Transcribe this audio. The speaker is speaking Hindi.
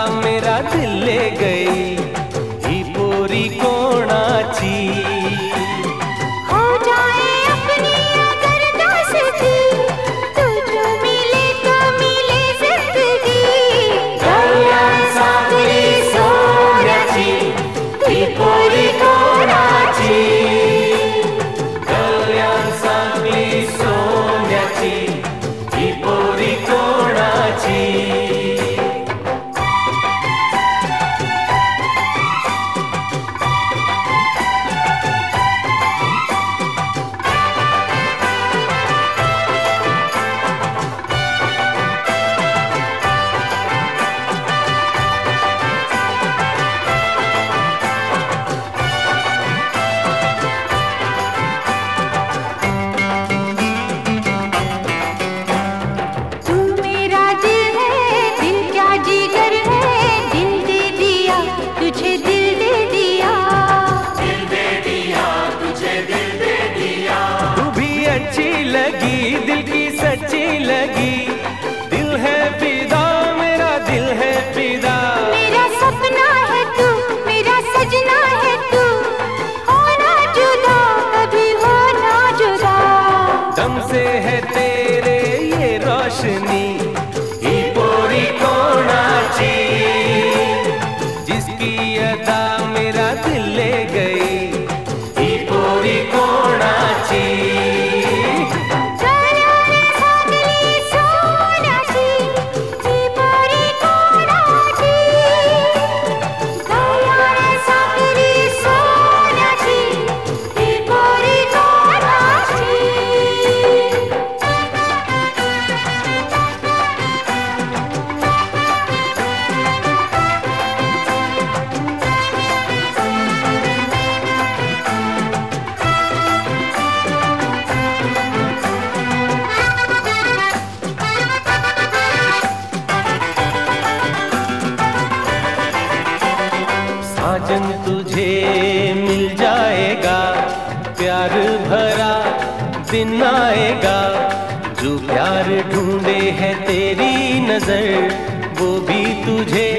मेरा दिल ले गई ही पोरी कोणाची। हो जाए अपनी अगर दोस्ती, तुझ मिले तो मिले जिंदगी। कल्याण सांगली सोन्याची ही पोरी कोणाची। कल्याण सांगली सोन्याची ही पोरी कोणाची। दिल की सच्ची लगी, दिल है फिदा, मेरा दिल है फिदा। मेरा सपना है तू, मेरा सजना है तू, होना जुदा कभी होना जुदा। दम से है तेरे ये रोशनी ही पोरी कोणाची। जिसकी अदा मेरा दिल ले गई ही पोरी कोणाची। साजन तुझे मिल जाएगा, प्यार भरा दिन आएगा। जो प्यार ढूंढे है तेरी नजर वो भी तुझे